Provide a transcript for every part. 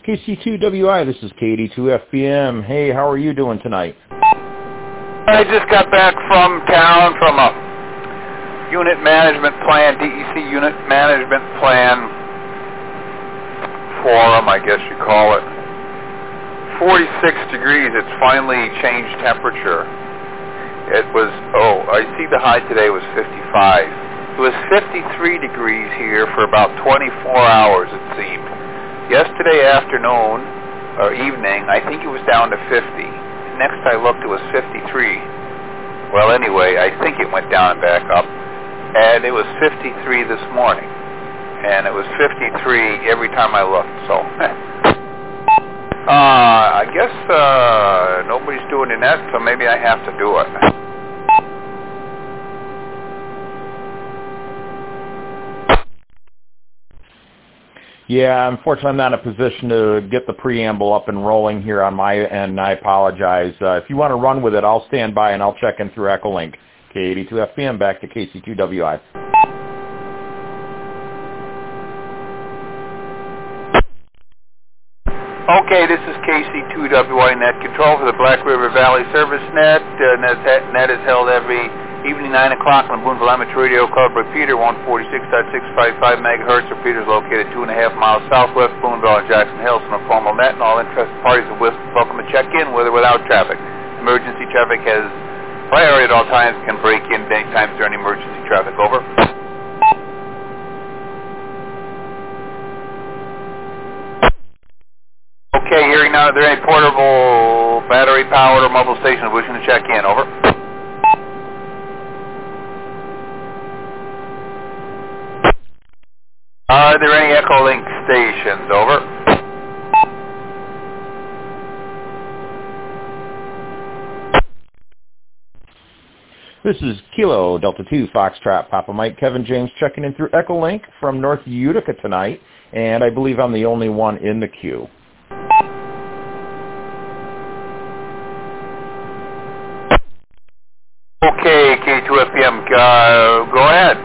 KC2WI, this is KD2FPM. Hey, how are you doing tonight? I just got back from town from a unit management plan, DEC unit management plan forum, I guess you call it. 46 degrees, it's finally changed temperature. It was, I see the high today was 55. It was 53 degrees here for about 24 hours, it seemed. Yesterday afternoon, or evening, I think it was down to 50. Next I looked, it was 53. Well, anyway, I think it went down and back up. And it was 53 this morning. And it was 53 every time I looked, so... I guess nobody's doing the net, so maybe I have to do it. Yeah, unfortunately I'm not in a position to get the preamble up and rolling here on my end, and I apologize. If you want to run with it, I'll stand by and I'll check in through Echolink. K82FPM, back to KC2WI. Okay, this is KC2WI Net Control for the Black River Valley Service Net. Net is held every evening 9 o'clock on the Boonville Amateur Radio, called repeater 146.655 megahertz. Repeater is located 2.5 miles southwest Boonville and Jackson Hills on a formal net, and all interested parties are welcome to check in with or without traffic. Emergency traffic has priority at all times, can break in any times during emergency traffic. Over. Okay, hearing none. Are there any portable, battery-powered, or mobile stations wishing to check in? Over. Are there any Echolink stations? Over. This is Kilo Delta 2 Foxtrot Papa Mike. Kevin James checking in through Echolink from North Utica tonight, and I believe I'm the only one in the queue. Okay, K2FPM, go ahead.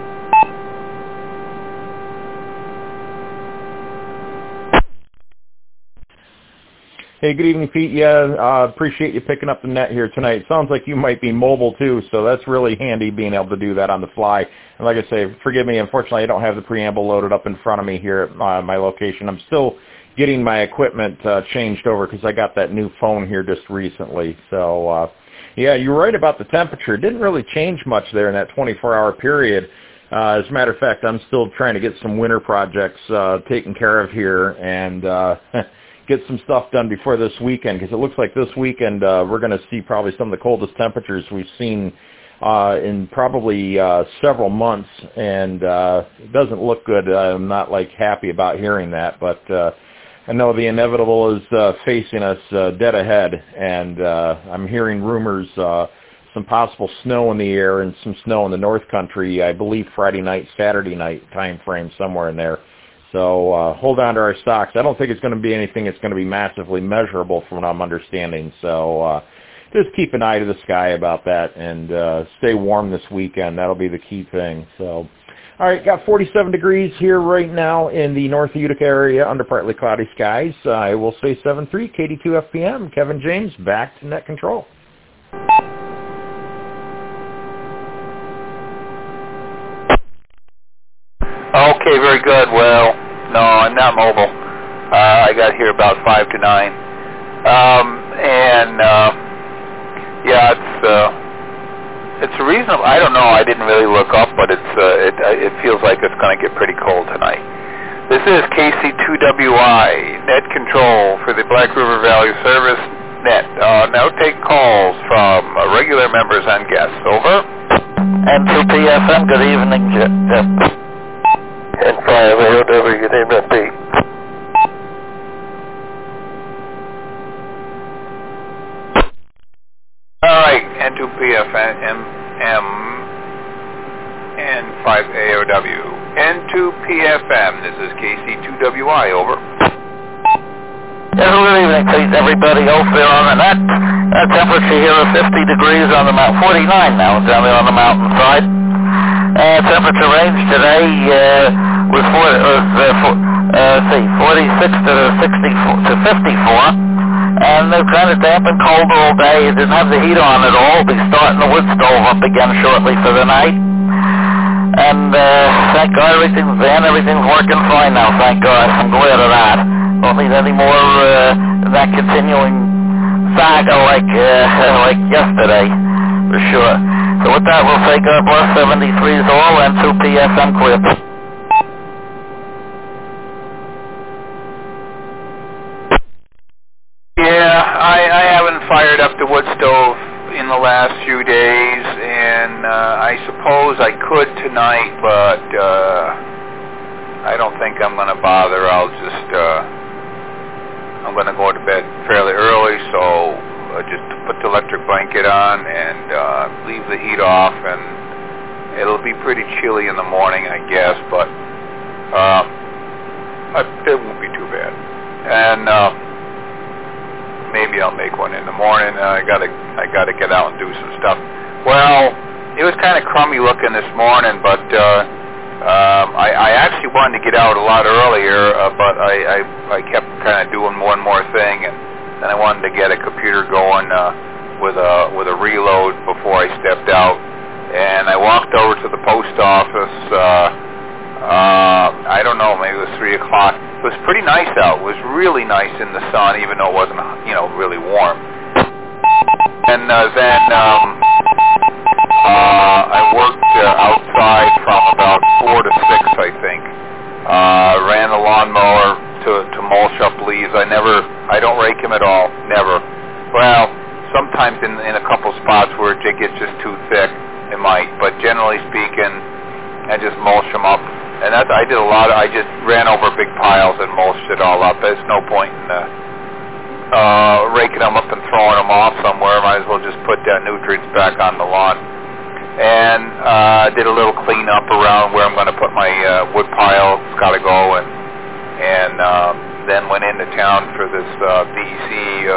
Hey, good evening, Pete. Yeah, appreciate you picking up the net here tonight. Sounds like you might be mobile, too, so that's really handy being able to do that on the fly. And like I say, forgive me, unfortunately, I don't have the preamble loaded up in front of me here at my location. I'm still getting my equipment changed over because I got that new phone here just recently. So, yeah, you're right about the temperature. It didn't really change much there in that 24-hour period. As a matter of fact, I'm still trying to get some winter projects taken care of here and get some stuff done before this weekend, because it looks like this weekend we're going to see probably some of the coldest temperatures we've seen in probably several months, and it doesn't look good. I'm not happy about hearing that, but I know the inevitable is facing us dead ahead, and I'm hearing rumors some possible snow in the air and some snow in the North Country, I believe Friday night, Saturday night time frame, somewhere in there. So hold on to our stocks. I don't think it's going to be anything that's going to be massively measurable from what I'm understanding. So just keep an eye to the sky about that and stay warm this weekend. That'll be the key thing. So, all right, got 47 degrees here right now in the North Utica area under partly cloudy skies. I will say 7-3, KD2FPM. Kevin James, back to net control. Okay, very good. Well, no, I'm not mobile. I got here about 5 to 9. Yeah, it's reasonable. I don't know. I didn't really look up, but it feels like it's going to get pretty cold tonight. This is KC2WI net control for the Black River Valley Service Net. Now take calls from regular members and guests. Over. M2PFM. Good evening. And 5 AOW, good evening, Pete. All right, N2PFM and 5 AOW. N2PFM, this is KC2WI, over. Good evening, Pete, everybody. Hopefully on the net. Temperature here is 50 degrees on the mountain, 49 now down there on the mountainside. Temperature range today was 40 36 to 54 to 54. And it's kind of damp and cold all day. It didn't have the heat on at all. We'll be starting the wood stove up again shortly for the night. And thank God everything's in. Everything's working fine now, thank God. I'm glad of that. Don't need any more that continuing saga like yesterday, for sure. So with that, we'll say God bless 73s all and 2 PSM clear. I haven't fired up the wood stove in the last few days, and I suppose I could tonight, but I don't think I'm going to bother. I'm going to go to bed fairly early, so just put the electric blanket on and leave the heat off, and it'll be pretty chilly in the morning, I guess, but it won't be too bad. And maybe I'll make one in the morning. I gotta get out and do some stuff. Well, it was kind of crummy looking this morning, but I actually wanted to get out a lot earlier, but I kept kind of doing more and more thing, and then I wanted to get a computer going with a reload before I stepped out. And I walked over to the post office. I don't know, maybe it was 3 o'clock. It was pretty nice out. It was really nice in the sun, even though it wasn't, really warm. And then I worked outside from about 4 to 6, I think. Ran the lawnmower to mulch up leaves. I don't rake them at all, never. Well, sometimes in a couple spots where it gets just too thick, it might. But generally speaking, I just mulch them up. And I did a lot. I just ran over big piles and mulched it all up. There's no point in raking them up and throwing them off somewhere. Might as well just put that nutrients back on the lawn. And did a little cleanup around where I'm going to put my wood pile. It's got to go. And then went into town for this DEC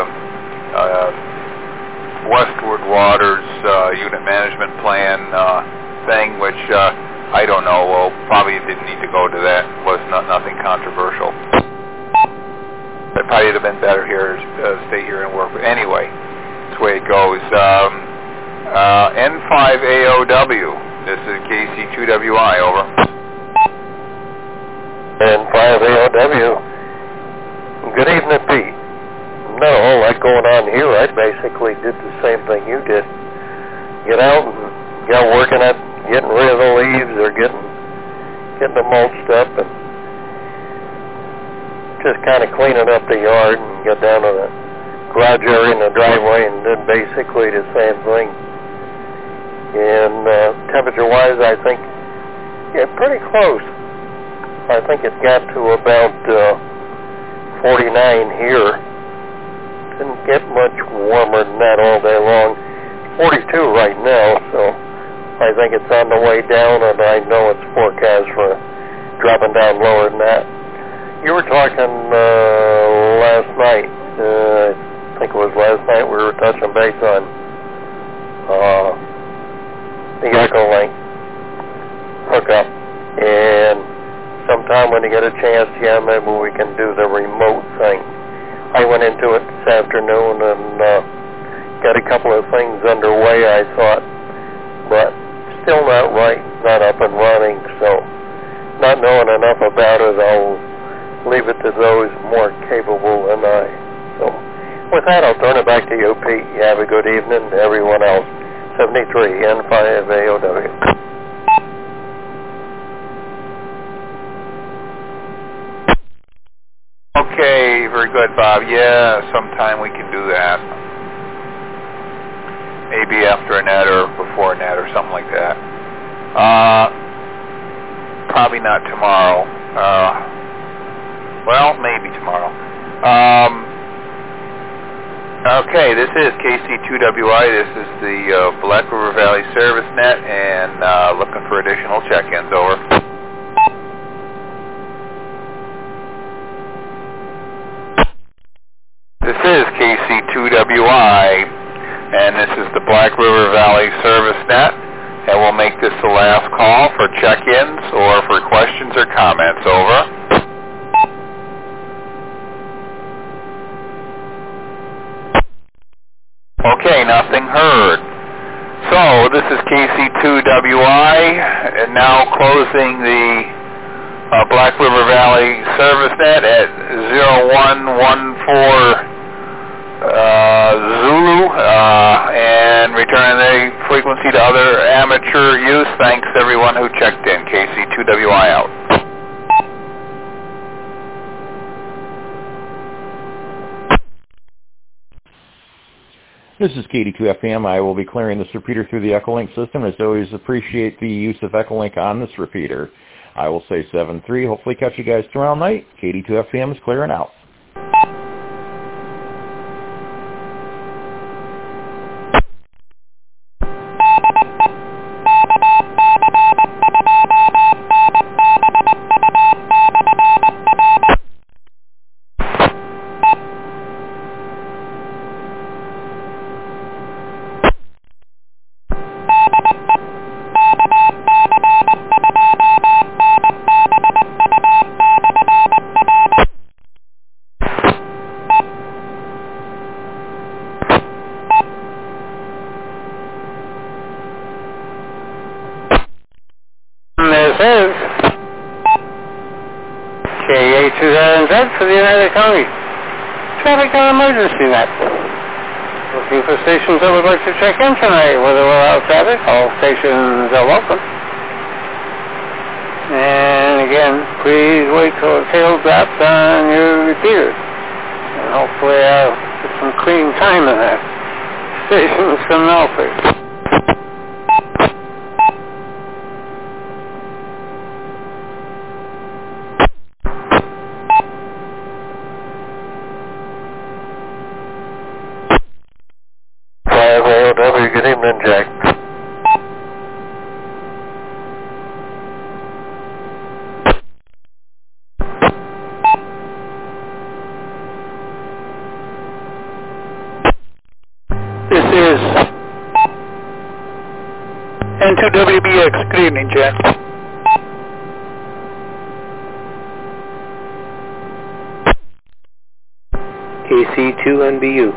Westward Waters Unit Management Plan thing, which I don't know. Well, probably didn't need to go to that. It was nothing controversial. It probably would have been better here, stay here and work. But anyway, that's the way it goes. N5AOW. This is KC2WI, over. N5AOW. Good evening, Pete. Not a whole lot going on here. I basically did the same thing you did. Get out and got working at getting rid of the leaves or getting them mulched up and just kind of cleaning up the yard and got down to the garage area and the driveway and did basically the same thing. And temperature-wise, I think, pretty close. I think it got to about 49 here. Didn't get much warmer than that all day long. 42 right now, so I think it's on the way down, and I know it's forecast for dropping down lower than that. You were talking last night, I think it was last night, we were touching base on the Echolink hookup, and sometime when you get a chance, maybe we can do the remote thing. I went into it this afternoon and got a couple of things underway, I thought, but still not right, not up and running, so not knowing enough about it, I'll leave it to those more capable than I. So with that, I'll turn it back to you, Pete. You have a good evening to everyone else. 73 N5AOW. Okay, very good, Bob. Yeah, sometime we can do that. Maybe after a net or before a net or something like that. Probably not tomorrow. Well, maybe tomorrow. Okay, this is KC2WI. This is the Black River Valley Service Net, and looking for additional check-ins. Over. This is KC2WI, and this is the Black River Valley Service Net, and we'll make this the last call for check-ins or for questions or comments. Over. Okay, nothing heard. So, this is KC2WI, and now closing the Black River Valley service net at 0114 Zulu, and returning the frequency to other amateur use. Thanks everyone who checked in. KC2WI out. This is KD2FM. I will be clearing this repeater through the Echolink system. As always, appreciate the use of Echolink on this repeater. I will say 7-3. Hopefully catch you guys tomorrow night. KD2FM is clearing out. For the United County Traffic and Emergency Net. Looking for stations that would like to check in tonight. Whether we're out traffic, all stations are welcome. And again, please wait till the tail drops on your repeater. And hopefully I'll get some clean time in that. Stations come now, please. Good evening, Jack. This is N2WBX. Good evening, Jack. KC2NBU.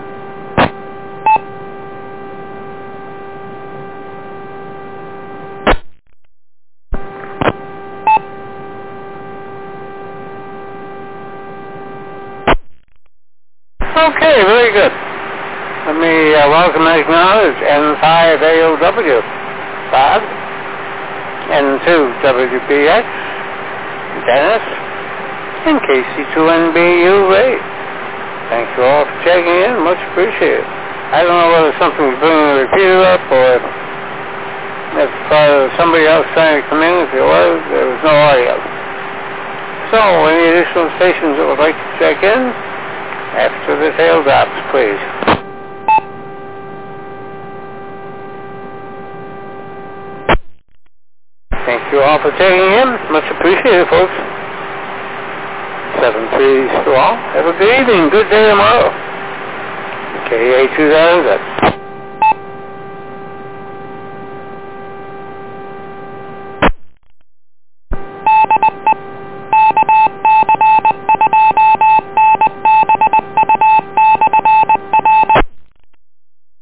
Okay, very good. Let me welcome and acknowledge N5AOW, Bob, N2WBX, Dennis, and KC2NBU, Ray. Thank you all for checking in. Much appreciated. I don't know whether something's bringing the repeater up or if somebody else trying to come in. If there was no audio. So, any additional stations that would like to check in? After the tail drops, please. Thank you all for checking in. Much appreciated, folks. 7-3 to all. Have a good evening. Good day tomorrow. KA2000.